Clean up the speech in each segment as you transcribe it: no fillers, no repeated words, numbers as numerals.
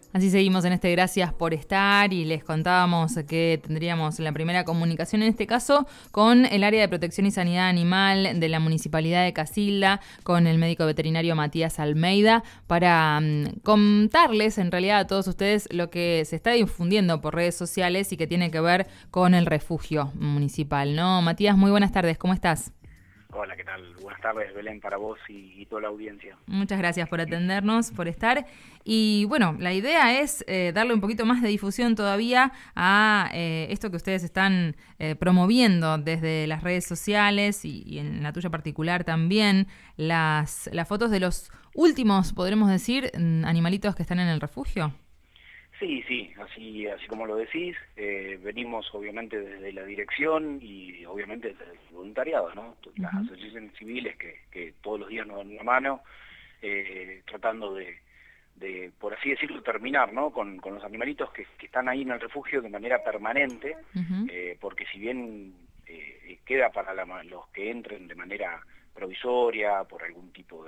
Así seguimos en este Gracias por estar y les contábamos que tendríamos la primera comunicación en este caso con el área de protección y sanidad animal de la Municipalidad de Casilda, con el médico veterinario Matías Almeida, para contarles en realidad a todos ustedes lo que se está difundiendo por redes sociales y que tiene que ver con el refugio municipal, ¿no? Matías, muy buenas tardes, ¿cómo estás? Hola, ¿qué tal? Buenas tardes, Belén, para vos y toda la audiencia. Muchas gracias por atendernos, por estar. Y bueno, la idea es darle un poquito más de difusión todavía a esto que ustedes están promoviendo desde las redes sociales y en la tuya particular también, las fotos de los últimos, podremos decir, animalitos que están en el refugio. Sí, sí, así como lo decís, venimos obviamente desde la dirección y obviamente desde el voluntariado, ¿no? Las Ujú. asociaciones civiles que todos los días nos dan una mano, tratando por así decirlo, terminar, ¿no? Con los animalitos que están ahí en el refugio de manera permanente, Ujú. porque si bien queda para los que entren de manera provisoria, por algún tipo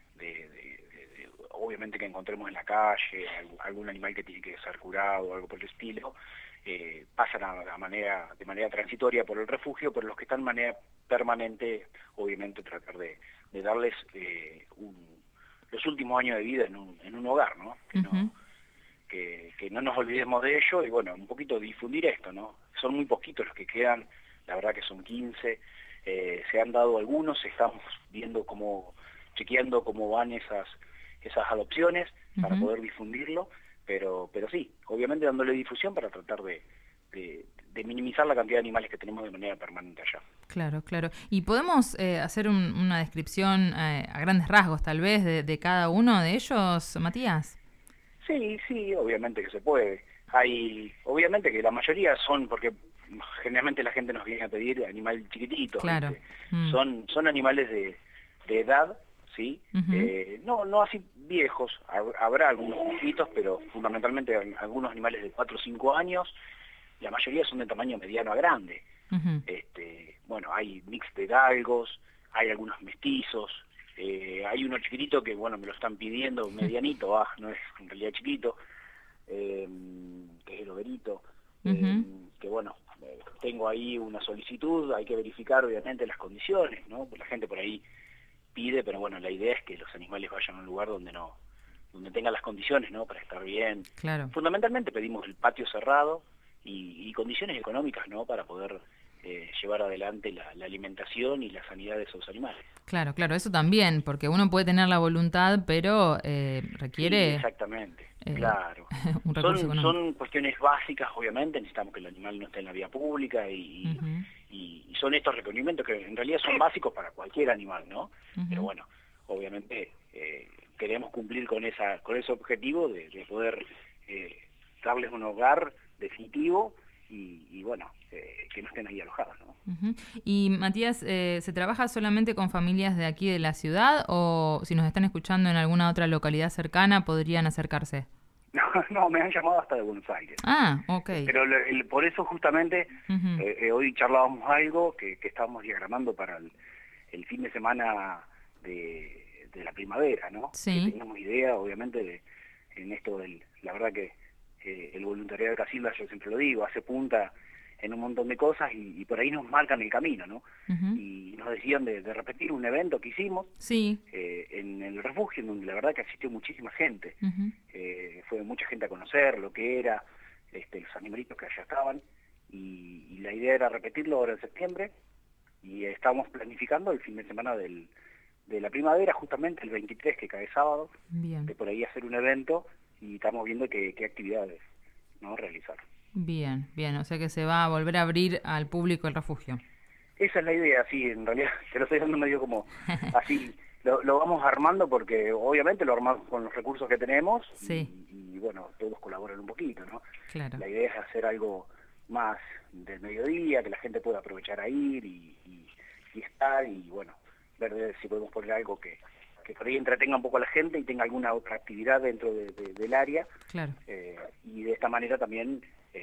obviamente que encontremos en la calle, algún animal que tiene que ser curado o algo por el estilo, pasan de manera transitoria por el refugio, pero los que están de manera permanente, obviamente tratar de darles los últimos años de vida en un hogar, ¿no? Ujú. Que no nos olvidemos de ello y bueno, un poquito difundir esto, ¿no? Son muy poquitos los que quedan, la verdad que son 15, se han dado algunos, estamos chequeando cómo van esas adopciones para Ujú. poder difundirlo, pero sí, obviamente dándole difusión para tratar de minimizar la cantidad de animales que tenemos de manera permanente allá. Claro, claro. ¿Y podemos hacer una descripción a grandes rasgos, tal vez, de cada uno de ellos, Matías? Sí, sí, obviamente que se puede. Obviamente que la mayoría son, porque generalmente la gente nos viene a pedir animales chiquititos, Claro. ¿viste? Mm. Son animales de edad, ¿sí? Ujú. No así viejos, habrá algunos poquitos, pero fundamentalmente algunos animales de 4 o 5 años, la mayoría son de tamaño mediano a grande. Ujú. Bueno, hay mix de galgos, hay algunos mestizos, hay uno chiquitito que, bueno, me lo están pidiendo, medianito, no es en realidad chiquito, que es el overito, Ujú. que bueno, tengo ahí una solicitud, hay que verificar obviamente las condiciones, ¿no? Pues la gente por ahí pide, pero bueno, la idea es que los animales vayan a un lugar donde tengan las condiciones, ¿no? Para estar bien. Claro, Fundamentalmente pedimos el patio cerrado y condiciones económicas, ¿no? Para poder llevar adelante la alimentación y la sanidad de esos animales. claro, claro. Eso también, porque uno puede tener la voluntad, pero Sí, requiere exactamente, eh, claro. un recurso económico. Son cuestiones básicas, obviamente, necesitamos que el animal no esté en la vía pública Ujú. y son estos requerimientos que en realidad son básicos para cualquier animal, ¿no? Pero Ujú. bueno, obviamente queremos cumplir con ese objetivo de poder eh, darles un hogar definitivo y bueno, que no estén ahí alojados, ¿no? Ujú. Y Matías, ¿se trabaja solamente con familias de aquí de la ciudad o si nos están escuchando en alguna otra localidad cercana podrían acercarse? No, no, me han llamado hasta de Buenos Aires. Ah, ok. Pero por eso justamente Ujú. hoy charlábamos algo que estábamos diagramando para el fin de semana de la primavera, ¿no? Que Sí. teníamos idea, obviamente, en esto la verdad que el voluntariado de Casilda, yo siempre lo digo, hace punta en un montón de cosas y por ahí nos marcan el camino, ¿no? Ujú. Y nos decían de repetir un evento que hicimos Sí. en el refugio, en donde la verdad que asistió muchísima gente. Ujú. Fue mucha gente a conocer lo que era, los animalitos que allá estaban, y la idea era repetirlo ahora en septiembre, y estamos planificando el fin de semana de la primavera, justamente el 23, que cae sábado, Bien. de por ahí hacer un evento, y estamos viendo qué actividades no realizar. Bien, bien. O sea que se va a volver a abrir al público el refugio. Esa es la idea, sí, en realidad te lo estoy dando medio como así, lo vamos armando porque obviamente lo armamos con los recursos que tenemos Sí, y bueno, todos colaboran un poquito, ¿no? claro. La idea es hacer algo más del mediodía, que la gente pueda aprovechar a ir y estar y bueno, ver si podemos poner algo que por ahí entretenga un poco a la gente y tenga alguna otra actividad dentro del área Claro. y de esta manera también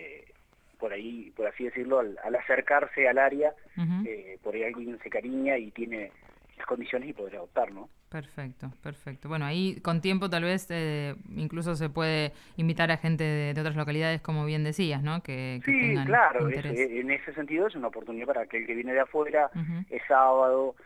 por ahí, por así decirlo, al acercarse al área, Ujú. por ahí alguien se cariña y tiene las condiciones y poder adoptar, ¿no? Perfecto, perfecto. Bueno, ahí con tiempo tal vez incluso se puede invitar a gente de otras localidades, como bien decías, ¿no? Que Sí, tengan claro, interés. en ese sentido es una oportunidad para aquel que viene de afuera, Ujú. es sábado,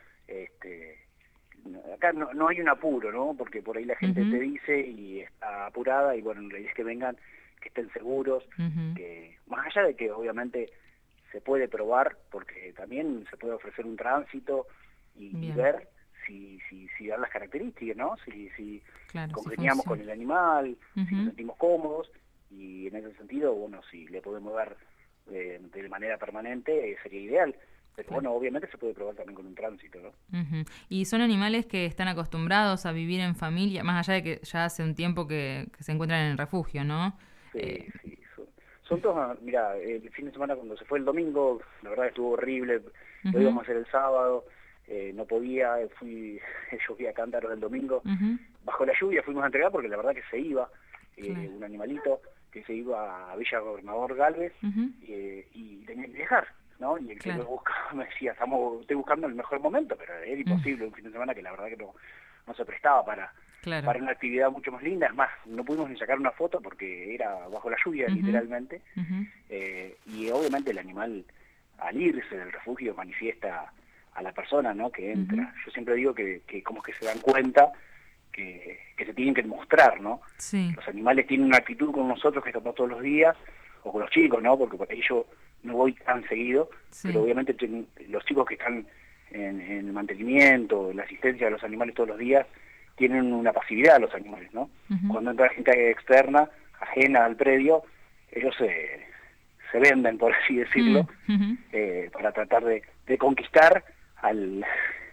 acá no hay un apuro, ¿no? Porque por ahí la gente te Ujú. dice y está apurada y bueno, la idea es que vengan, que estén seguros, Ujú. que más allá de que obviamente se puede probar, porque también se puede ofrecer un tránsito y Bien, ver si dan las características, ¿no? Si claro, sí congeniamos con funciona. el animal, si nos Ujú. sentimos cómodos, y en ese sentido, bueno, si le podemos dar de manera permanente, sería ideal. Pero Claro. bueno, obviamente se puede probar también con un tránsito, ¿no? Ujú. ¿Y son animales que están acostumbrados a vivir en familia, más allá de que ya hace un tiempo que se encuentran en el refugio, ¿no? Sí, sí. Son todos, mira, el fin de semana cuando se fue el domingo, la verdad estuvo horrible, lo Ujú. íbamos a hacer el sábado, no podía, llovía cántaros el domingo, Ujú. bajo la lluvia fuimos a entregar porque la verdad que se iba, Claro. un animalito que se iba a Villa Gobernador Galvez, Ujú. y tenía que viajar, ¿no? Y el que lo Claro. buscaba me decía, estoy buscando el mejor momento, pero era Mm. imposible un fin de semana que la verdad que no se prestaba Claro. para una actividad mucho más linda. Es más, no pudimos ni sacar una foto porque era bajo la lluvia, Ujú. literalmente, Ujú. y obviamente el animal al irse del refugio manifiesta a la persona, ¿no?, que Ujú. entra. Yo siempre digo que como que se dan cuenta que se tienen que mostrar, ¿no? Sí. Los animales tienen una actitud con nosotros que estamos todos los días, o con los chicos, ¿no? Porque por ahí yo no voy tan seguido, pero Sí. obviamente los chicos que están en el mantenimiento, en la asistencia de los animales todos los días, tienen una pasividad a los animales, ¿no? Ujú. Cuando entra gente externa, ajena al predio, ellos se venden, por así Mm. decirlo, Ujú. para tratar de conquistar al,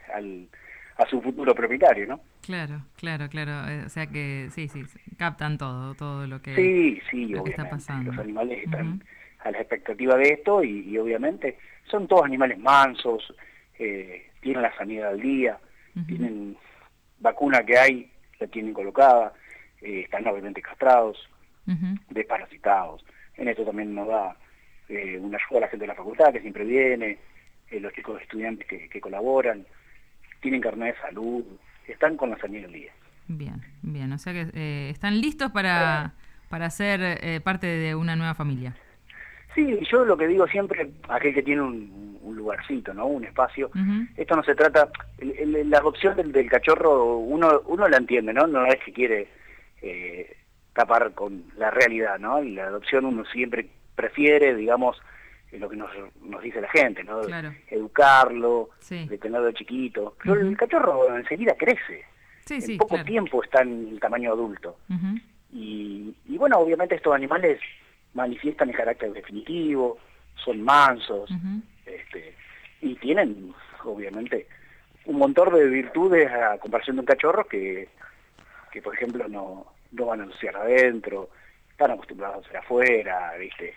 a su futuro propietario, ¿no? Claro, claro, claro. O sea que sí, sí, captan todo Sí, sí, lo que está obviamente. Los pasando. animales están Ujú. a la expectativa de esto y obviamente son todos animales mansos, tienen la sanidad al día, Ujú. tienen vacuna que hay, la tienen colocada, están obviamente castrados, Ujú. desparasitados. En esto también nos da una ayuda a la gente de la facultad que siempre viene, los chicos estudiantes que colaboran, tienen carnet de salud, están con la sanidad al día. Bien, bien. O sea que están listos para ser parte de una nueva familia. Sí, yo lo que digo siempre, aquel que tiene un lugarcito, ¿no? Un espacio, Ujú. esto no se trata, la adopción del cachorro uno la entiende, ¿no? No es que quiere tapar con la realidad, ¿no? Y la adopción uno siempre prefiere, digamos, lo que nos dice la gente, ¿no? Claro. Educarlo, Sí. de tenerlo chiquito. Pero el Ujú. cachorro enseguida crece, Sí, en sí, poco claro. tiempo está en el tamaño adulto. Ujú. Y bueno, obviamente estos animales manifiestan el carácter definitivo, son mansos, Ujú. y tienen, obviamente, un montón de virtudes a comparación de un cachorro que por ejemplo, no van a ensuciar adentro, están acostumbrados a ser afuera, ¿viste?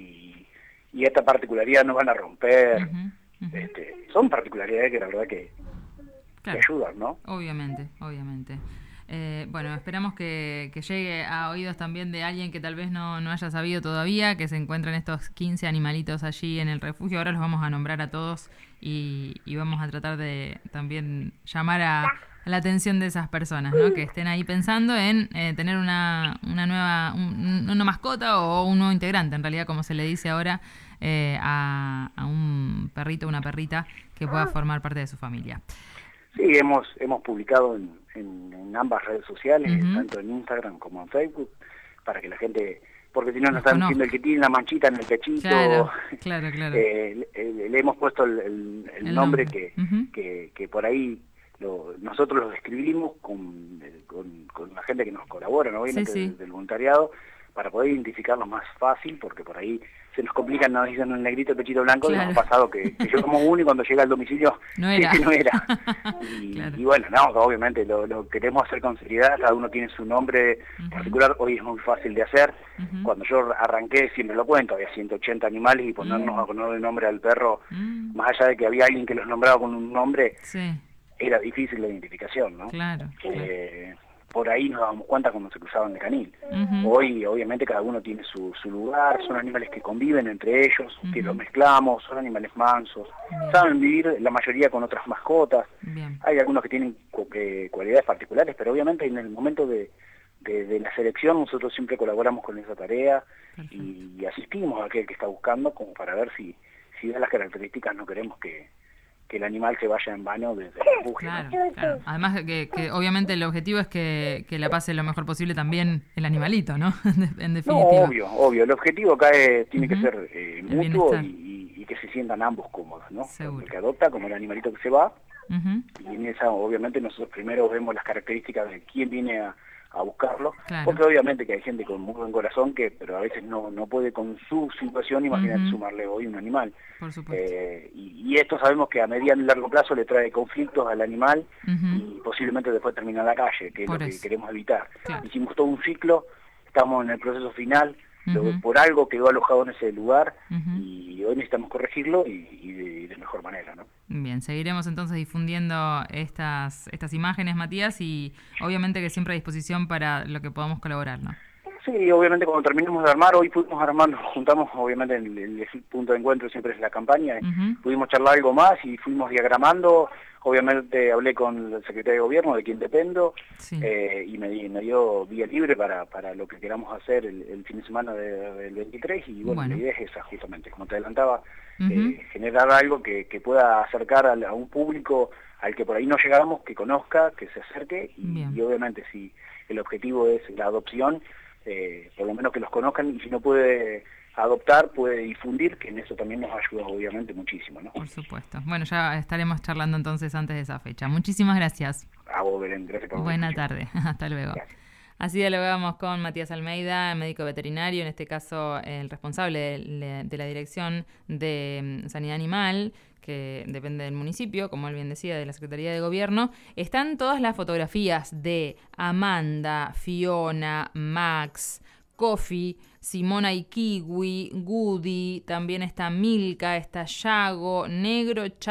Y esta particularidad no van a romper, Ujú. Ujú. son particularidades que la verdad que Claro, ayudan, ¿no? obviamente, obviamente. Bueno, esperamos que llegue a oídos también de alguien que tal vez no haya sabido todavía, que se encuentran estos 15 animalitos allí en el refugio. Ahora los vamos a nombrar a todos y vamos a tratar de también llamar a la atención de esas personas, ¿no? Que estén ahí pensando en tener una nueva, una mascota o un nuevo integrante, en realidad, como se le dice ahora, a un perrito o una perrita que pueda formar parte de su familia. Sí, hemos publicado en ambas redes sociales, Ujú. tanto en Instagram como en Facebook, para que la gente, porque si no nos Los están diciendo el que conozca. tiene la manchita en el pechito, Claro, claro, claro. le hemos puesto el El nombre nombre. Ujú. que por ahí nosotros lo describimos con la gente que nos colabora, ¿no? Sí, Obviamente sí. del voluntariado, para poder identificarlo más fácil, porque por ahí se nos complican, nos dicen el negrito, el pechito blanco, y nos ha Claro. pasado que yo como uno y cuando llega al domicilio, No sí, era. no era. Claro. Y bueno, no, obviamente lo queremos hacer con seriedad, cada uno tiene su nombre Ujú. particular, hoy es muy fácil de hacer. Ujú. Cuando yo arranqué, siempre lo cuento, había 180 animales y ponernos Mm. a poner el nombre al perro, Mm. más allá de que había alguien que los nombraba con un nombre, Sí, era difícil la identificación, ¿no? claro, claro. por ahí nos dábamos cuenta cuando se cruzaban de canil. Uh-huh. Hoy, obviamente, cada uno tiene su lugar, son animales que conviven entre ellos, que los mezclamos, son animales mansos, saben vivir la mayoría con otras mascotas. Bien. Hay algunos que tienen cualidades particulares, pero obviamente en el momento de la selección nosotros siempre colaboramos con esa tarea y asistimos a aquel que está buscando como para ver si da las características. No queremos que el animal se vaya en vano desde el refugio. Claro, ¿no? Claro. Además que obviamente el objetivo es que la pase lo mejor posible también el animalito, ¿no? En definitiva. No, obvio. El objetivo acá tiene que ser mutuo y que se sientan ambos cómodos, ¿no? Seguro. El que adopta como el animalito que se va. Uh-huh. Y en esa, obviamente, nosotros primero vemos las características de quién viene a buscarlo, claro. Porque obviamente que hay gente con muy buen corazón pero a veces no puede con su situación, imagínate, sumarle hoy un animal. Por supuesto. Y esto sabemos que a mediano y largo plazo le trae conflictos al animal y posiblemente después termina en la calle, que es lo que queremos evitar. Claro. Hicimos todo un ciclo, estamos en el proceso final, por algo quedó alojado en ese lugar y hoy necesitamos corregirlo y de mejor manera, ¿no? Bien, seguiremos entonces difundiendo estas imágenes, Matías, y obviamente que siempre a disposición para lo que podamos colaborar, ¿no? Sí, obviamente cuando terminemos de armar, hoy pudimos armar, nos juntamos, obviamente el punto de encuentro siempre es la campaña, pudimos charlar algo más y fuimos diagramando. Obviamente hablé con el secretario de Gobierno, de quien dependo, y me dio vía libre para lo que queramos hacer el fin de semana del 23, y bueno, la idea es esa justamente, como te adelantaba, generar algo que pueda acercar a un público al que por ahí no llegamos, que conozca, que se acerque, y obviamente si el objetivo es la adopción, por lo menos que los conozcan, y si no puede adoptar, puede difundir, que en eso también nos ayuda obviamente muchísimo, ¿no? Por supuesto. Bueno, ya estaremos charlando entonces antes de esa fecha. Muchísimas gracias. A vos, Belén, gracias por Buena tarde, hasta luego. Gracias. Así dialogamos con Matías Almeida, médico veterinario, en este caso el responsable de la Dirección de Sanidad Animal, que depende del municipio, como él bien decía, de la Secretaría de Gobierno. Están todas las fotografías de Amanda, Fiona, Max, Coffee, Simona y Kiwi, Goody, también está Milka, está Yago, Negro,